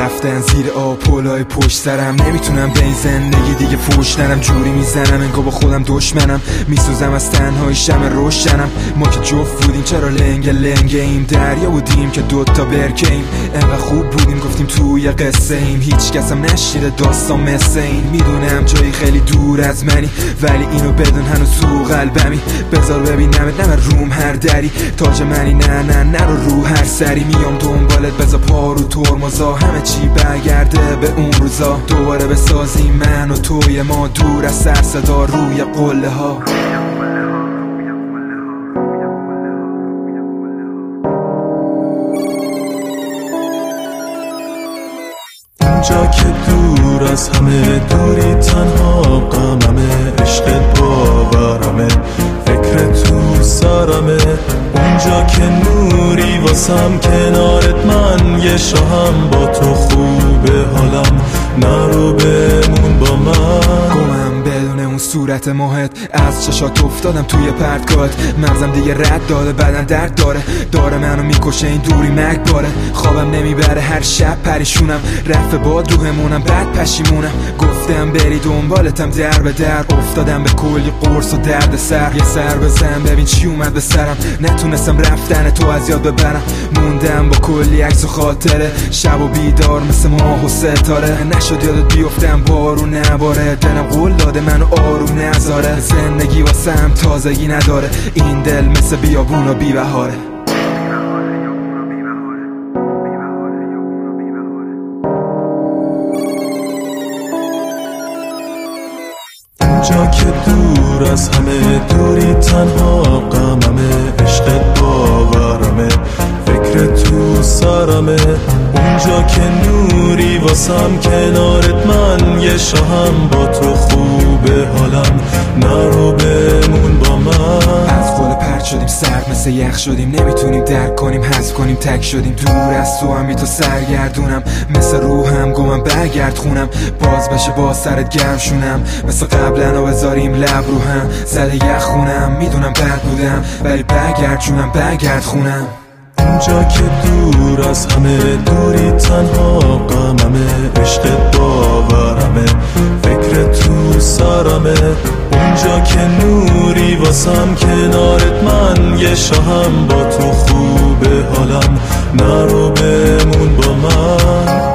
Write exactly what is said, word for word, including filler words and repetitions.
رفتن زیر آب پلای پشت سرم. نمیتونم به این زندگی دیگه فوش نرم. جوری میزنم انگار با خودم دشمنم. میسوزم از تنهایی شمع روشنم. ما که جفت بودیم چرا لنگ لنگ ایم. دریا بودیم که دوتا برکه ایم. انقدر خوب بودیم گفتیم توی قصه ایم. هیچ کسم نشیده داستان مثل این. میدونم جایی خیلی دور از منی ولی اینو بدون هنوز تو قلبمی. بذار ببینمت نه روم هر دری. تاج منی نه نه نرو رو هر سری. میام دنبالت بذار پا رو ترمزا. همه چی برگرده به اون روزا. دوباره بسازیم من و توی ما دور از سر صدا روی قله ها. اونجا که دور از همه دوری تنها غممه. عشقت باورمه فکر تو سرمه. اونجا که نوری واسم کنارت من یه شاهم. با تو خوبه حالم نرو بمون با من. گمم بدون اون صورت ماهت. از چشات افتادم توی پرتگاهت. مغزم دیگه رد داده بدن درد داره. داره منو میکشه این دوری مگباره. خوابم نمیبره هر شب پریشونم. رفت باد روحمونم بعد پشیمونم. گفتم بری دنبالتم در به در. افتادم به کلی قرص و درد سر. یه سر بزن ببین چی اومد به سرم. نتونستم رفتن تو از یاد ببرم. موندم با کلی عکس و خاطره. شب و بیدار مثل ماه و ستاره. نشد یادت بیفتم بارو نباره. دلم قول داده منو آروم نذاره. زندگی واسم تازگی نداره. این دل مثل بیابون و بی بهاره. اونجا که دور از همه دوری تنها غممه. عشقت باورمه فکر تو سرمه. اونجا که نوری واسم کنارت من یه شاهم. با تو خوبه حالم نرو بمون با من. از قول پرد شدیم سرد مثل یخ شدیم. نمیتونیم درک کنیم حذف کنیم تک شدیم. دور از تو هم بی تو سرگردونم. مثل روحم گمم برگرد خونم. باز بشه با سرت گرم شونم. مثل قبلا و بذاریم لب رو هم. زده یخ خونم میدونم بد بودم ولی برگرد جونم برگرد خونم. اونجا که دور از همه دوری تنها غممه. عشقت باورمه فکر تو سرمه. اونجا که نوری واسم کنارت من یه شاهم. با تو خوبه حالم نرو بمون با من.